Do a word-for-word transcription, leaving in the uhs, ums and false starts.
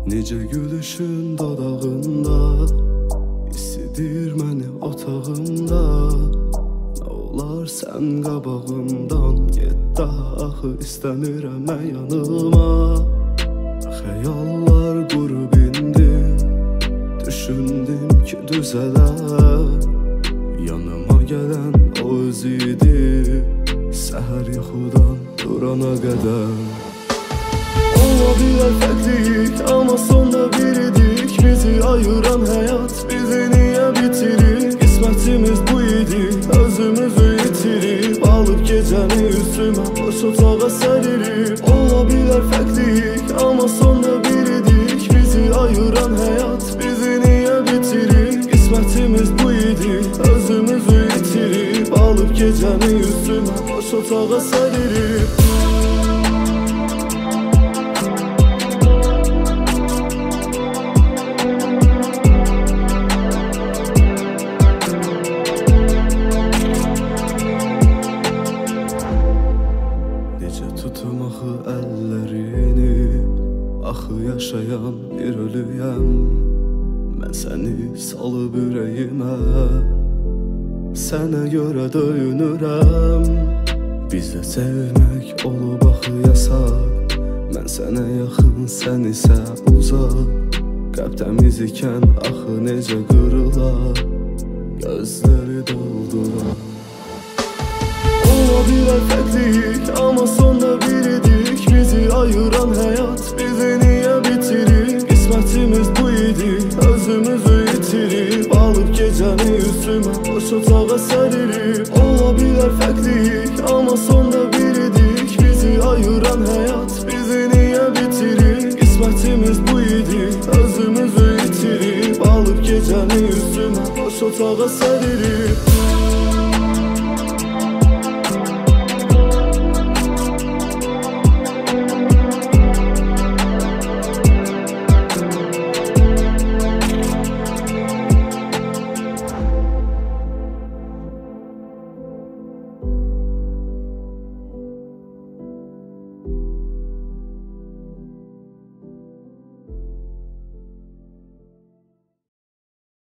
Necə gülüşün dodağında, isidir məni otağında. Nə olar sən qabağımdan getdə, axı istəmirəm mən yanıma. Xəyallar qurub indi, düşündüm ki düzələr. Yanıma gələn o öz idi, səhər yuxudan durana qədər. Ola bilər fərqliyik, amma sonda biridik. Bizi ayıran həyat bizi niyə bitirir? Qismətimiz bu idi, özümüzü itirib. Alıb gecəni üstümə, boş otağa səririk. Ola bilər fərqliyik, amma sonda biridik. Bizi ayıran həyat bizi niyə bitirir? Qismətimiz bu idi, özümüzü itirib. Alıb gecəni üstümə, boş otağa səririk. Tutum axı əllərini, axı yaşayan bir ölüyəm. Mən səni salıb ürəyimə, sənə görə döyünürəm. Bizə sevmək olub axı yasaq, mən sənə yaxın, sən isə uzaq. Qəlb təmiz ikən axı necə qırılar, gözləri doldurar. Ola bilər fərqliyik, amma sonda biridik. Bizi ayıran həyat bizi niyə bitirir? Qismətimiz bu idi, özümüzü itirib. Alıb gecəni üstümə, boş otağa səririk. Ola bilər fərqliyik, amma sonda biridik. Bizi ayıran həyat bizi niyə bitirir? Qismətimiz bu idi, özümüzü itirib. Alıb gecəni üstümə, boş otağa səririk.